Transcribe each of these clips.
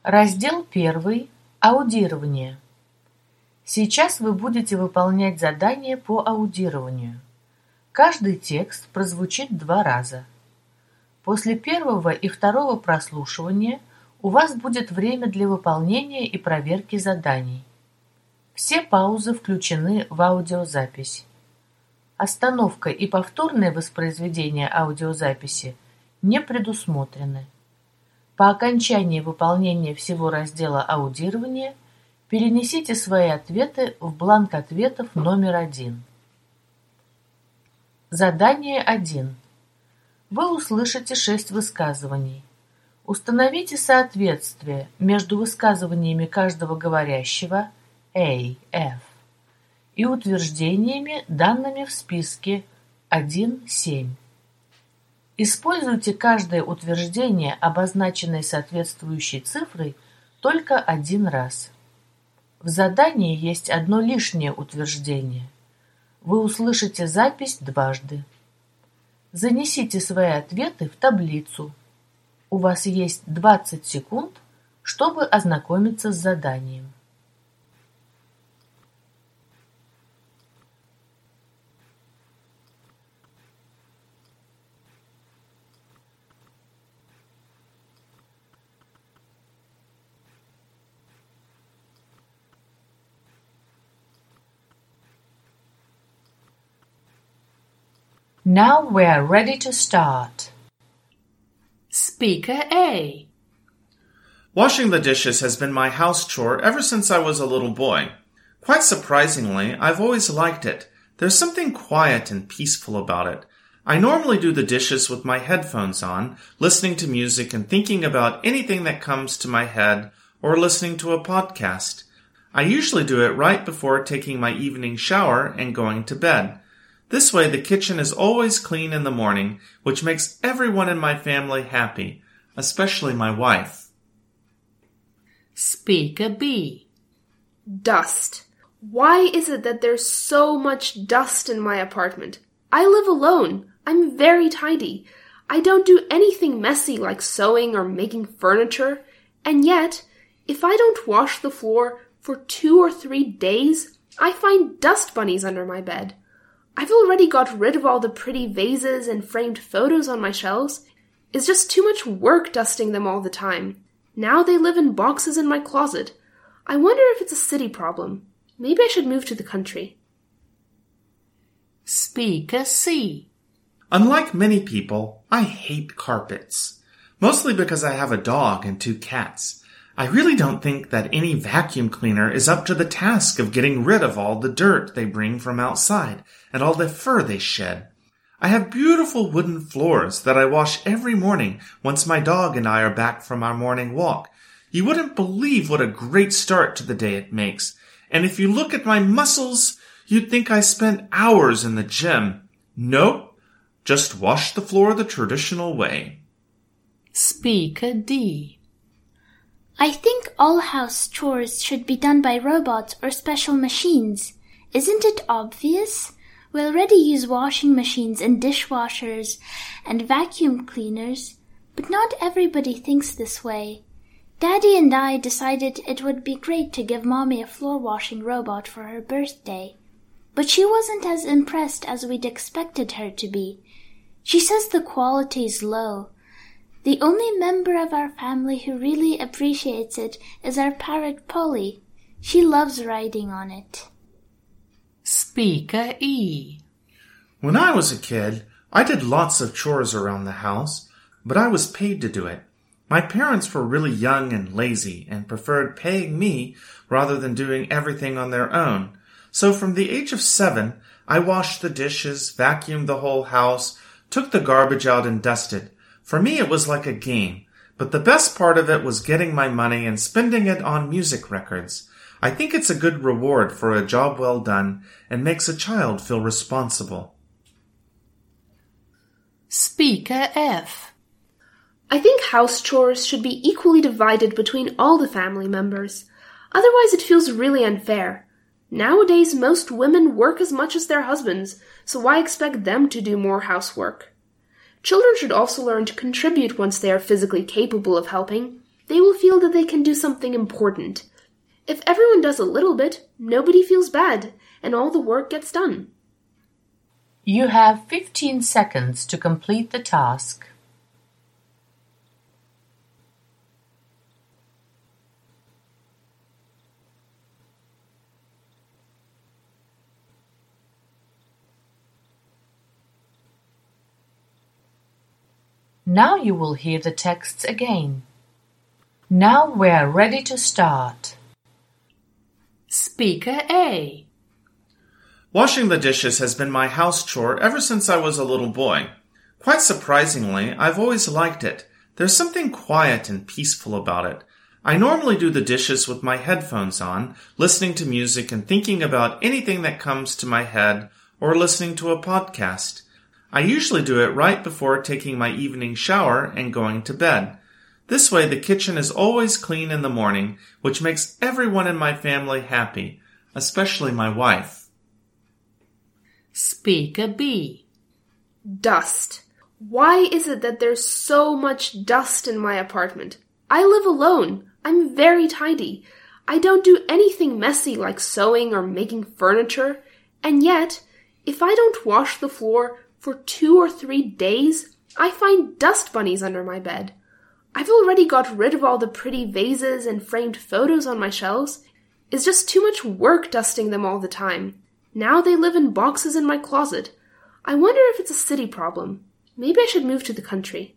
Раздел 1. Аудирование. Сейчас вы будете выполнять задание по аудированию. Каждый текст прозвучит 2 раза. После первого и второго прослушивания у вас будет время для выполнения и проверки заданий. Все паузы включены в аудиозапись. Остановка и повторное воспроизведение аудиозаписи не предусмотрены. По окончании выполнения всего раздела аудирования перенесите свои ответы в бланк ответов номер 1. Задание 1. Вы услышите 6 высказываний. Установите соответствие между высказываниями каждого говорящего A, F и утверждениями, данными в списке 1-7. Используйте каждое утверждение, обозначенное соответствующей цифрой, только 1 раз. В задании есть одно лишнее утверждение. Вы услышите запись дважды. Занесите свои ответы в таблицу. У вас есть 20 секунд, чтобы ознакомиться с заданием. Now we are ready to start. Speaker A. Washing the dishes has been my house chore ever since I was a little boy. Quite surprisingly, I've always liked it. There's something quiet and peaceful about it. I normally do the dishes with my headphones on, listening to music and thinking about anything that comes to my head or listening to a podcast. I usually do it right before taking my evening shower and going to bed. This way, the kitchen is always clean in the morning, which makes everyone in my family happy, especially my wife. Speaker B. Dust. Why is it that there's so much dust in my apartment? I live alone. I'm very tidy. I don't do anything messy like sewing or making furniture. And yet, if I don't wash the floor for 2 or 3 days, I find dust bunnies under my bed. I've already got rid of all the pretty vases and framed photos on my shelves. It's just too much work dusting them all the time. Now they live in boxes in my closet. I wonder if it's a city problem. Maybe I should move to the country. Speaker C. Unlike many people, I hate carpets. Mostly because I have a dog and 2 cats. I really don't think that any vacuum cleaner is up to the task of getting rid of all the dirt they bring from outside and all the fur they shed. I have beautiful wooden floors that I wash every morning once my dog and I are back from our morning walk. You wouldn't believe what a great start to the day it makes. And if you look at my muscles, you'd think I spent hours in the gym. Nope, just wash the floor the traditional way. Speaker D. I think all house chores should be done by robots or special machines. Isn't it obvious? We already use washing machines and dishwashers and vacuum cleaners, but not everybody thinks this way. Daddy and I decided it would be great to give Mommy a floor washing robot for her birthday, but she wasn't as impressed as we'd expected her to be. She says the quality's low. The only member of our family who really appreciates it is our parrot Polly. She loves riding on it. Speaker E. When I was a kid, I did lots of chores around the house, but I was paid to do it. My parents were really young and lazy and preferred paying me rather than doing everything on their own. So from the age of 7, I washed the dishes, vacuumed the whole house, took the garbage out and dusted. For me, it was like a game, but the best part of it was getting my money and spending it on music records. I think it's a good reward for a job well done and makes a child feel responsible. Speaker F. I think house chores should be equally divided between all the family members. Otherwise, it feels really unfair. Nowadays, most women work as much as their husbands, so why expect them to do more housework? Children should also learn to contribute once they are physically capable of helping. they will feel that they can do something important. If everyone does a little bit, nobody feels bad, and all the work gets done. You have 15 seconds to complete the task. Now you will hear the texts again. Now we are ready to start. Speaker A. Washing the dishes has been my house chore ever since I was a little boy. Quite surprisingly, I've always liked it. There's something quiet and peaceful about it. I normally do the dishes with my headphones on, listening to music and thinking about anything that comes to my head or listening to a podcast. I usually do it right before taking my evening shower and going to bed. This way, the kitchen is always clean in the morning, which makes everyone in my family happy, especially my wife. Speaker B. Dust. Why is it that there's so much dust in my apartment? I live alone. I'm very tidy. I don't do anything messy like sewing or making furniture. And yet, if I don't wash the floor for 2 or 3 days, I find dust bunnies under my bed. I've already got rid of all the pretty vases and framed photos on my shelves. It's just too much work dusting them all the time. Now they live in boxes in my closet. I wonder if it's a city problem. Maybe I should move to the country.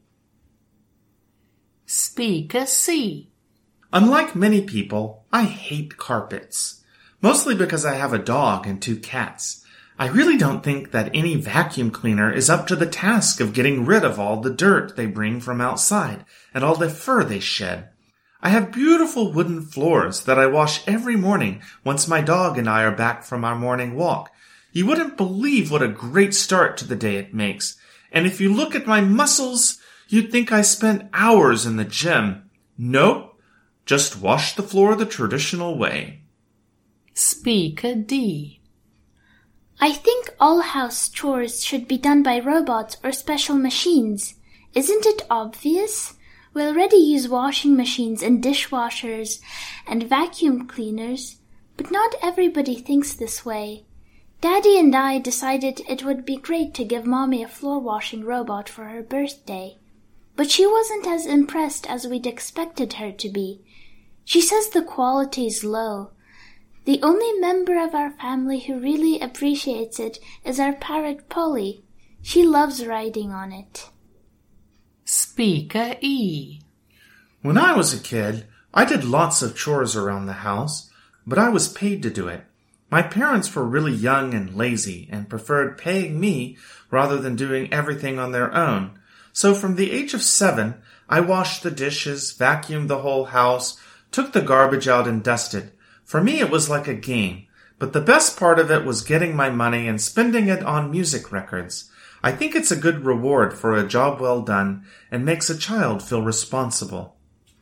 Speaker C. Unlike many people, I hate carpets. Mostly because I have a dog and 2 cats. I really don't think that any vacuum cleaner is up to the task of getting rid of all the dirt they bring from outside and all the fur they shed. I have beautiful wooden floors that I wash every morning once my dog and I are back from our morning walk. You wouldn't believe what a great start to the day it makes. And if you look at my muscles, you'd think I spent hours in the gym. Nope, just wash the floor the traditional way. Speaker D. I think all house chores should be done by robots or special machines. Isn't it obvious? We already use washing machines and dishwashers and vacuum cleaners, but not everybody thinks this way. Daddy and I decided it would be great to give Mommy a floor washing robot for her birthday, but she wasn't as impressed as we'd expected her to be. She says the quality is low. The only member of our family who really appreciates it is our parrot Polly. She loves riding on it. Speaker E. When I was a kid, I did lots of chores around the house, but I was paid to do it. My parents were really young and lazy and preferred paying me rather than doing everything on their own. So from the age of 7, I washed the dishes, vacuumed the whole house, took the garbage out and dusted. For me, it was like a game, but the best part of it was getting my money and spending it on music records. I think it's a good reward for a job well done and makes a child feel responsible.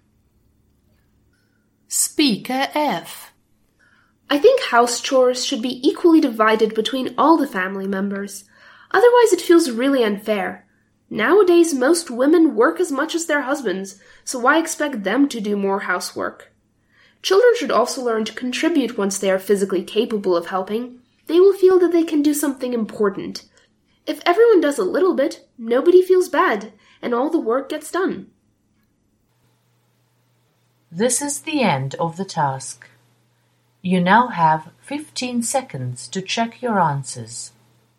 Speaker F. I think house chores should be equally divided between all the family members. Otherwise, it feels really unfair. Nowadays, most women work as much as their husbands, so why expect them to do more housework? Children should also learn to contribute once they are physically capable of helping. They will feel that they can do something important. If everyone does a little bit, nobody feels bad, and all the work gets done. This is the end of the task. You now have 15 seconds to check your answers.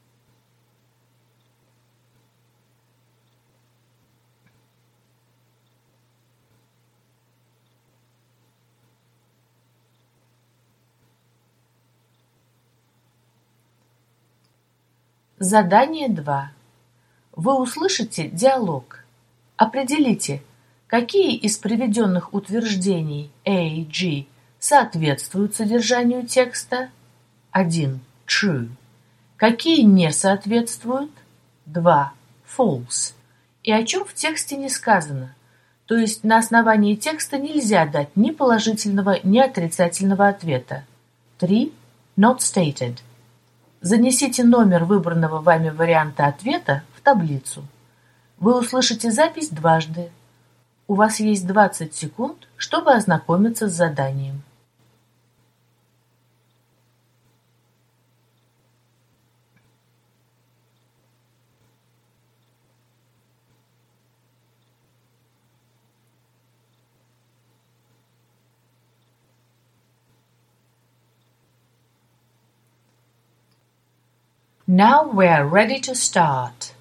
Задание 2. Вы услышите диалог. Определите, какие из приведенных утверждений A, G соответствуют содержанию текста. 1. True. Какие не соответствуют. 2. False. И о чем в тексте не сказано. То есть на основании текста нельзя дать ни положительного, ни отрицательного ответа. 3. Not stated. Занесите номер выбранного вами варианта ответа в таблицу. Вы услышите запись дважды. У вас есть 20 секунд, чтобы ознакомиться с заданием. Now we're ready to start.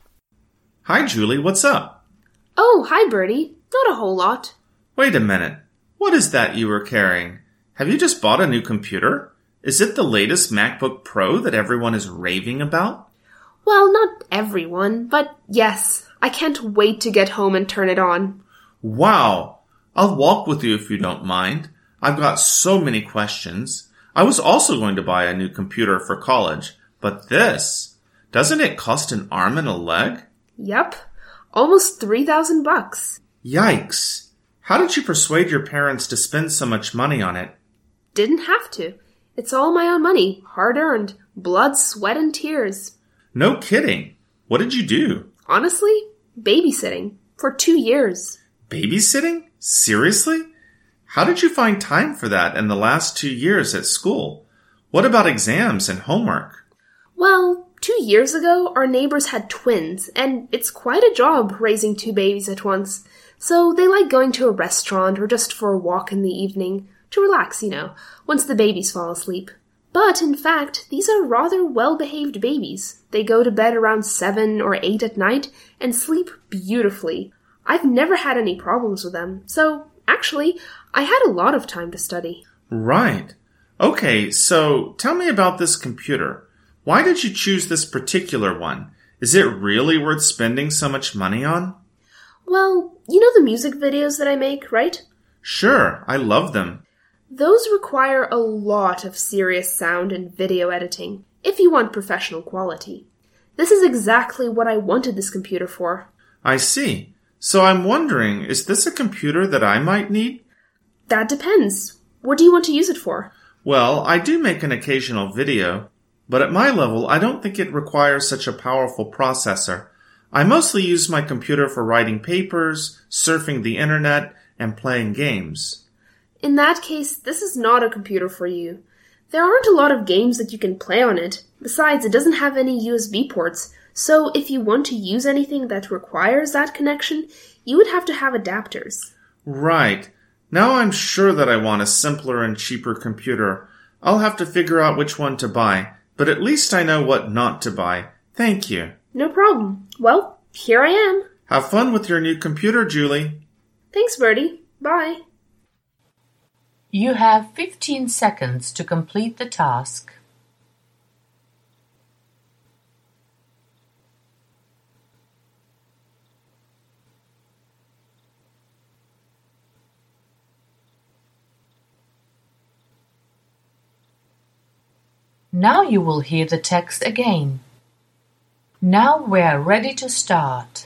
Hi, Julie, what's up? Oh, hi, Bertie. Not a whole lot. Wait a minute. What is that you were carrying? Have you just bought a new computer? Is it the latest MacBook Pro that everyone is raving about? Well, not everyone, but yes. I can't wait to get home and turn it on. Wow! I'll walk with you if you don't mind. I've got so many questions. I was also going to buy a new computer for college, but this, doesn't it cost an arm and a leg? Yep. Almost $3,000. Yikes! How did you persuade your parents to spend so much money on it? Didn't have to. It's all my own money, hard-earned, blood, sweat, and tears. No kidding. What did you do? Honestly, babysitting. For 2 years. Babysitting? Seriously? How did you find time for that in the last 2 years at school? What about exams and homework? Well, 2 years ago, our neighbors had twins, and it's quite a job raising 2 babies at once. So they like going to a restaurant or just for a walk in the evening, to relax, once the babies fall asleep. But in fact, these are rather well-behaved babies. They go to bed around 7 or 8 at night and sleep beautifully. I've never had any problems with them, so actually, I had a lot of time to study. Right. Okay, so tell me about this computer. Why did you choose this particular one? Is it really worth spending so much money on? Well, you know the music videos that I make, right? Sure, I love them. Those require a lot of serious sound and video editing, if you want professional quality. This is exactly what I wanted this computer for. I see. So I'm wondering, is this a computer that I might need? That depends. What do you want to use it for? Well, I do make an occasional video, but at my level, I don't think it requires such a powerful processor. I mostly use my computer for writing papers, surfing the internet, and playing games. In that case, this is not a computer for you. There aren't a lot of games that you can play on it. Besides, it doesn't have any USB ports, so if you want to use anything that requires that connection, you would have to have adapters. Right. Now I'm sure that I want a simpler and cheaper computer. I'll have to figure out which one to buy, but at least I know what not to buy. Thank you. No problem. Well, here I am. Have fun with your new computer, Julie. Thanks, Bertie. Bye. You have 15 seconds to complete the task. Now you will hear the text again. Now we're ready to start.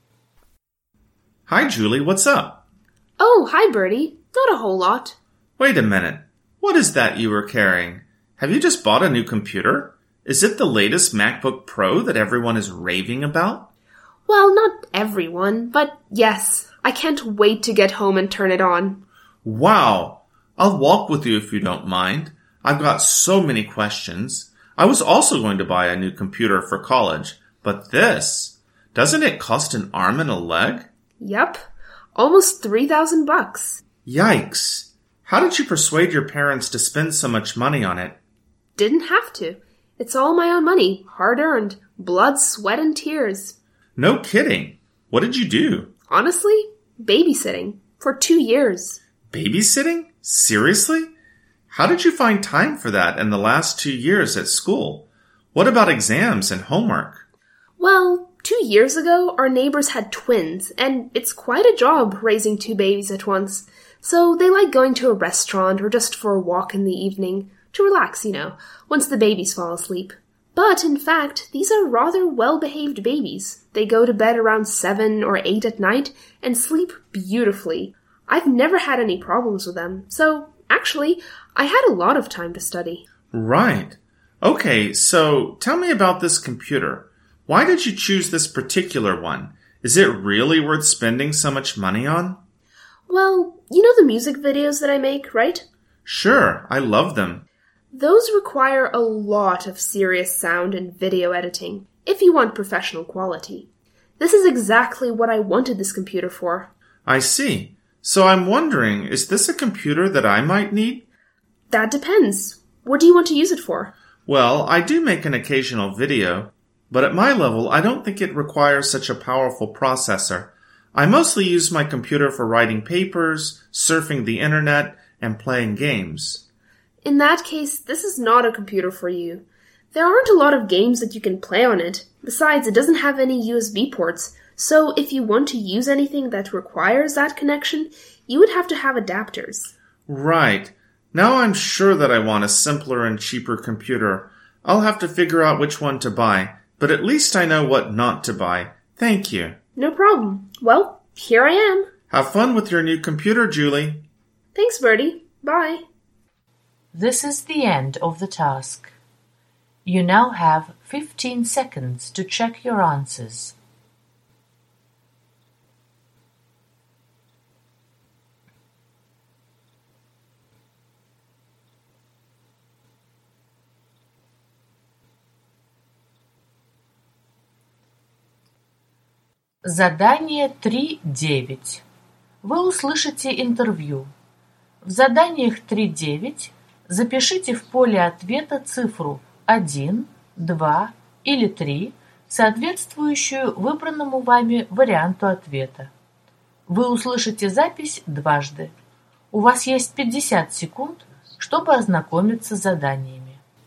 Hi, Julie, what's up? Oh, hi, Bertie. Not a whole lot. Wait a minute. What is that you were carrying? Have you just bought a new computer? Is it the latest MacBook Pro that everyone is raving about? Well, not everyone, but yes. I can't wait to get home and turn it on. Wow! I'll walk with you if you don't mind. I've got so many questions. I was also going to buy a new computer for college, but this, doesn't it cost an arm and a leg? Yep. Almost $3,000. Yikes! How did you persuade your parents to spend so much money on it? Didn't have to. It's all my own money, hard-earned, blood, sweat, and tears. No kidding. What did you do? Honestly, babysitting. For 2 years. Babysitting? Seriously? How did you find time for that in the last 2 years at school? What about exams and homework? Well, 2 years ago, our neighbors had twins, and it's quite a job raising 2 babies at once. So they like going to a restaurant or just for a walk in the evening, to relax, once the babies fall asleep. But in fact, these are rather well-behaved babies. They go to bed around 7 or 8 at night and sleep beautifully. I've never had any problems with them, so actually, I had a lot of time to study. Right. Okay, so tell me about this computer. Why did you choose this particular one? Is it really worth spending so much money on? Well, you know the music videos that I make, right? Sure, I love them. Those require a lot of serious sound and video editing, if you want professional quality. This is exactly what I wanted this computer for. I see. So I'm wondering, is this a computer that I might need? That depends. What do you want to use it for? Well, I do make an occasional video, but at my level, I don't think it requires such a powerful processor. I mostly use my computer for writing papers, surfing the internet, and playing games. In that case, this is not a computer for you. There aren't a lot of games that you can play on it. Besides, it doesn't have any USB ports, so if you want to use anything that requires that connection, you would have to have adapters. Right. Now I'm sure that I want a simpler and cheaper computer. I'll have to figure out which one to buy, but at least I know what not to buy. Thank you. No problem. Well, here I am. Have fun with your new computer, Julie. Thanks, Bertie. Bye. This is the end of the task. You now have 15 seconds to check your answers. Задание 3.9. Вы услышите интервью. В заданиях 3.9 запишите в поле ответа цифру 1, 2 или 3, соответствующую выбранному вами варианту ответа. Вы услышите запись дважды. У вас есть 50 секунд, чтобы ознакомиться с заданиями.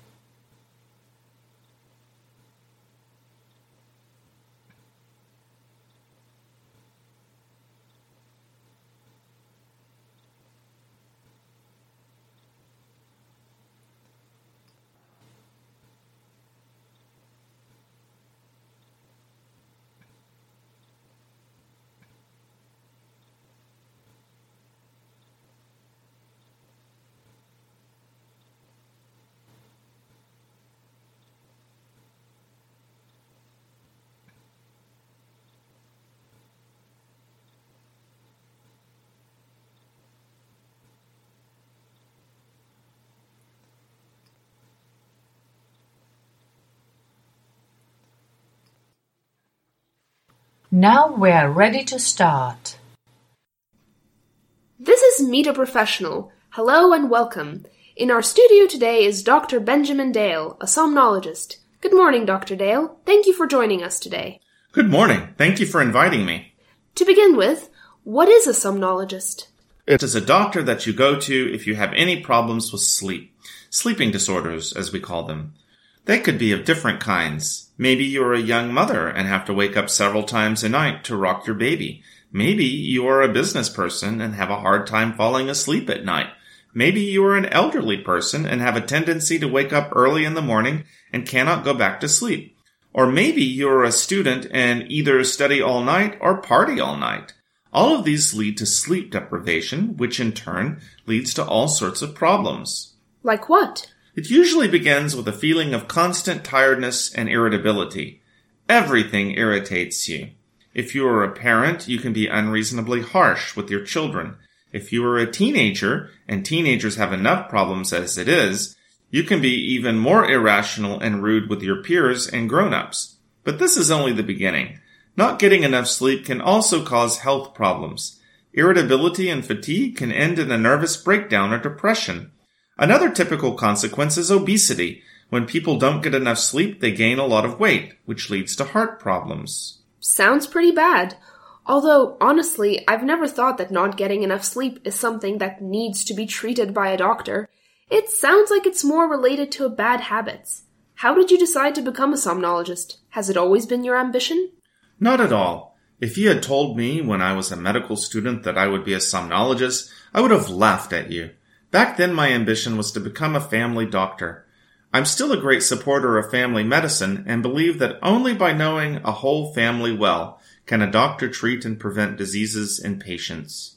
Now we are ready to start. This is Meet a Professional. Hello and welcome. In our studio today is Dr. Benjamin Dale, a somnologist. Good morning, Dr. Dale. Thank you for joining us today. Good morning. Thank you for inviting me. To begin with, what is a somnologist? It is a doctor that you go to if you have any problems with sleep. Sleeping disorders, as we call them. They could be of different kinds. Maybe you're a young mother and have to wake up several times a night to rock your baby. Maybe you are a business person and have a hard time falling asleep at night. Maybe you are an elderly person and have a tendency to wake up early in the morning and cannot go back to sleep. Or maybe you're a student and either study all night or party all night. All of these lead to sleep deprivation, which in turn leads to all sorts of problems. Like what? It usually begins with a feeling of constant tiredness and irritability. Everything irritates you. If you are a parent, you can be unreasonably harsh with your children. If you are a teenager, and teenagers have enough problems as it is, you can be even more irrational and rude with your peers and grown-ups. But this is only the beginning. Not getting enough sleep can also cause health problems. Irritability and fatigue can end in a nervous breakdown or depression. Another typical consequence is obesity. When people don't get enough sleep, they gain a lot of weight, which leads to heart problems. Sounds pretty bad. Although, honestly, I've never thought that not getting enough sleep is something that needs to be treated by a doctor. It sounds like it's more related to bad habits. How did you decide to become a somnologist? Has it always been your ambition? Not at all. If you had told me when I was a medical student that I would be a somnologist, I would have laughed at you. Back then my ambition was to become a family doctor. I'm still a great supporter of family medicine and believe that only by knowing a whole family well can a doctor treat and prevent diseases in patients.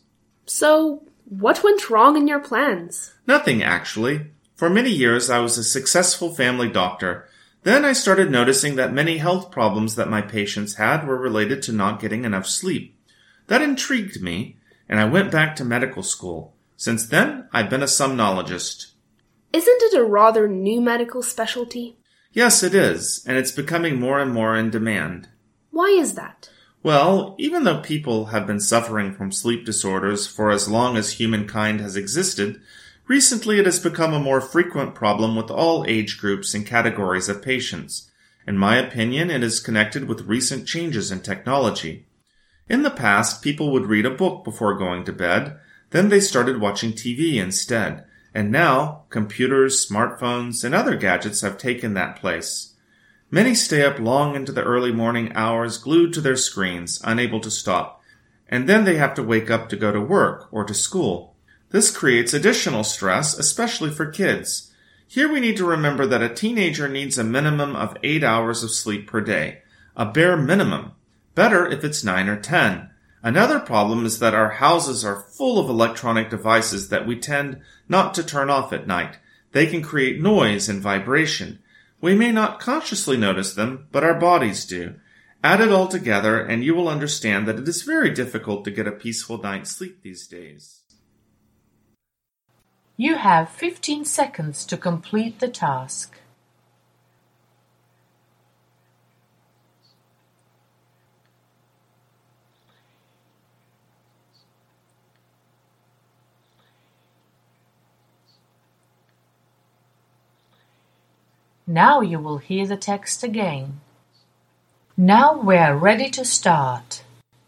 So, what went wrong in your plans? Nothing, actually. For many years I was a successful family doctor. Then I started noticing that many health problems that my patients had were related to not getting enough sleep. That intrigued me, and I went back to medical school. Since then, I've been a somnologist. Isn't it a rather new medical specialty? Yes, it is, and it's becoming more and more in demand. Why is that? Well, even though people have been suffering from sleep disorders for as long as humankind has existed, recently it has become a more frequent problem with all age groups and categories of patients. In my opinion, it is connected with recent changes in technology. In the past, people would read a book before going to bed, then they started watching TV instead, and now computers, smartphones, and other gadgets have taken that place. Many stay up long into the early morning hours glued to their screens, unable to stop, and then they have to wake up to go to work or to school. This creates additional stress, especially for kids. Here we need to remember that a teenager needs a minimum of 8 hours of sleep per day, a bare minimum. Better if it's 9 or 10. Another problem is that our houses are full of electronic devices that we tend not to turn off at night. They can create noise and vibration. We may not consciously notice them, but our bodies do. Add it all together and you will understand that it is very difficult to get a peaceful night's sleep these days. You have 15 seconds to complete the task. Now you will hear the text again. Now we are ready to start.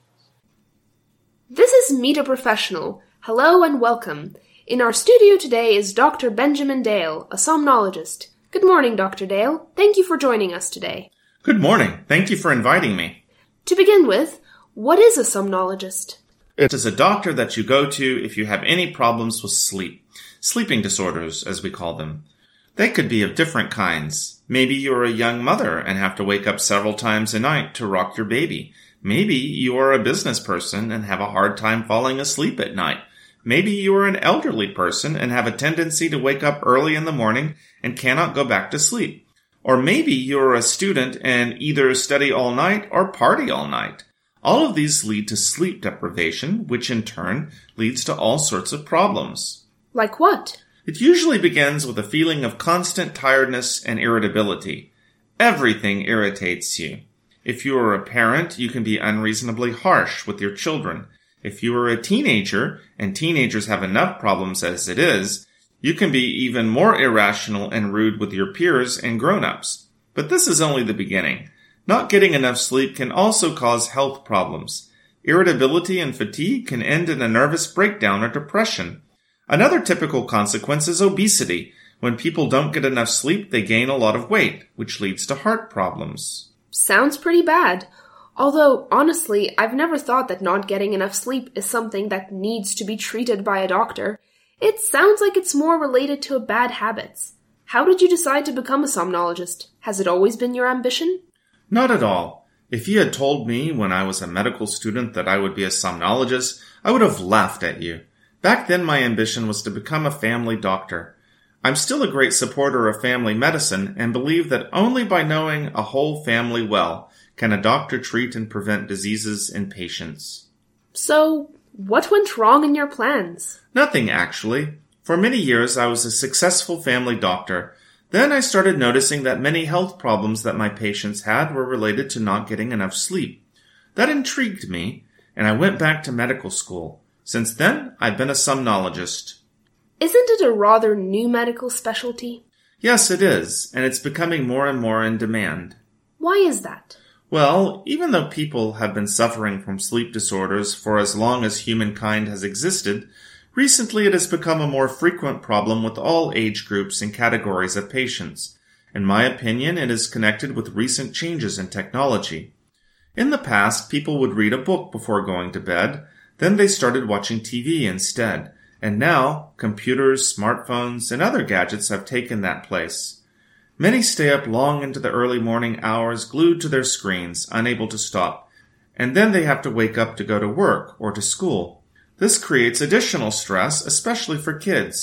This is Meet a Professional. Hello and welcome. In our studio today is Dr. Benjamin Dale, a somnologist. Good morning, Dr. Dale. Thank you for joining us today. Good morning. Thank you for inviting me. To begin with, what is a somnologist? It is a doctor that you go to if you have any problems with sleep. Sleeping disorders, as we call them. They could be of different kinds. Maybe you're a young mother and have to wake up several times a night to rock your baby. Maybe you are a business person and have a hard time falling asleep at night. Maybe you are an elderly person and have a tendency to wake up early in the morning and cannot go back to sleep. Or maybe you're a student and either study all night or party all night. All of these lead to sleep deprivation, which in turn leads to all sorts of problems. Like what? It usually begins with a feeling of constant tiredness and irritability. Everything irritates you. If you are a parent, you can be unreasonably harsh with your children. If you are a teenager, and teenagers have enough problems as it is, you can be even more irrational and rude with your peers and grown-ups. But this is only the beginning. Not getting enough sleep can also cause health problems. Irritability and fatigue can end in a nervous breakdown or depression. Another typical consequence is obesity. When people don't get enough sleep, they gain a lot of weight, which leads to heart problems. Sounds pretty bad. Although, honestly, I've never thought that not getting enough sleep is something that needs to be treated by a doctor. It sounds like it's more related to bad habits. How did you decide to become a somnologist? Has it always been your ambition? Not at all. If you had told me when I was a medical student that I would be a somnologist, I would have laughed at you. Back then my ambition was to become a family doctor. I'm still a great supporter of family medicine and believe that only by knowing a whole family well can a doctor treat and prevent diseases in patients. So, what went wrong in your plans? Nothing, actually. For many years I was a successful family doctor. Then I started noticing that many health problems that my patients had were related to not getting enough sleep. That intrigued me, and I went back to medical school. Since then, I've been a somnologist. Isn't it a rather new medical specialty? Yes, it is, and it's becoming more and more in demand. Why is that? Well, even though people have been suffering from sleep disorders for as long as humankind has existed, recently it has become a more frequent problem with all age groups and categories of patients. In my opinion, it is connected with recent changes in technology. In the past, people would read a book before going to bed, then they started watching TV instead, and now computers, smartphones, and other gadgets have taken that place. Many stay up long into the early morning hours glued to their screens, unable to stop, and then they have to wake up to go to work or to school. This creates additional stress, especially for kids.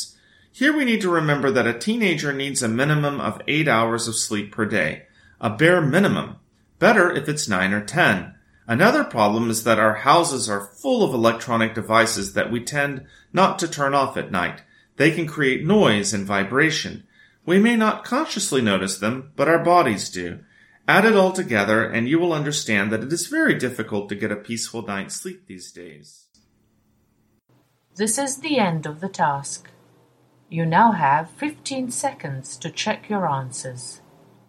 Here we need to remember that a teenager needs a minimum of 8 hours of sleep per day, a bare minimum. Better if it's 9 or 10. Another problem is that our houses are full of electronic devices that we tend not to turn off at night. They can create noise and vibration. We may not consciously notice them, but our bodies do. Add it all together and you will understand that it is very difficult to get a peaceful night's sleep these days. This is the end of the task. You now have 15 seconds to check your answers.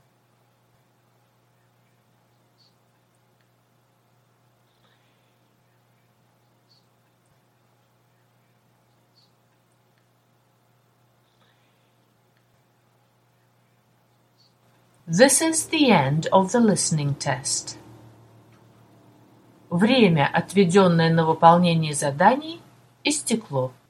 This is the end of the listening test. Время, отведенное на выполнение заданий, истекло.